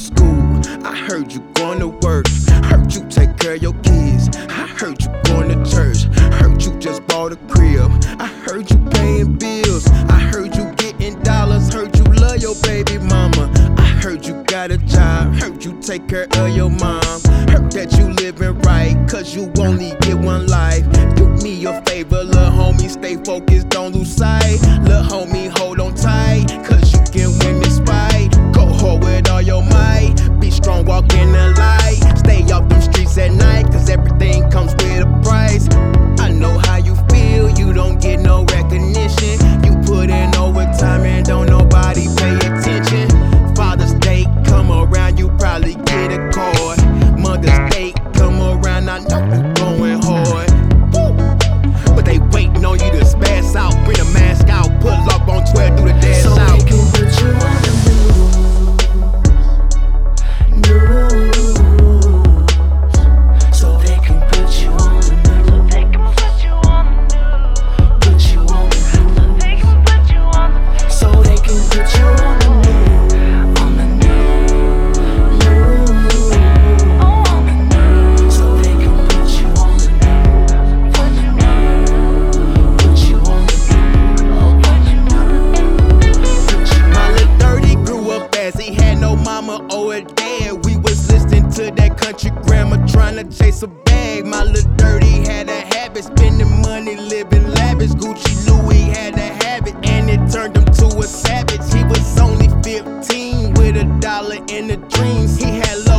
school. I heard you going to work. Heard you take care of your kids. I heard you going to church. Heard you just bought a crib. I heard you paying bills. I heard you getting dollars. Heard you love your baby mama. I heard you got a job. Heard you take care of your mom. Heard that you living right, cause you only get one life. Do me your favor, lil' homie, stay focused, don't lose sight. Lil' homie, hold on tight, cause you can win this fight. Go hard with all your might, be strong, walk in the light. Stay off them streets at night, cause everything comes with a price. I know how you feel, you don't get no recognition. You put in overtime and don't nobody pay attention. Father's Day come around, you probably get a card. Mother's Day come around, I know you going hard. Woo! But they waiting on you to spaz out, bring the mask out, pull up on 12, do the dance so out. They can put you on the news. So they can put you on the news. They can put you on the news. Put you on the news. They can put you on the news. So they can put you on the news. On the news. On the news. So they can put you on the news. On the news. Put you on the news. My little dirty grew up as he had no mama or a dad. We was listening to that country grandma trying to chase a bag. My little dirty had a habit, spending money, living lavish. Gucci Louis had a habit, and it turned him to a savage. He was only 15 with $1 in the dreams. He had love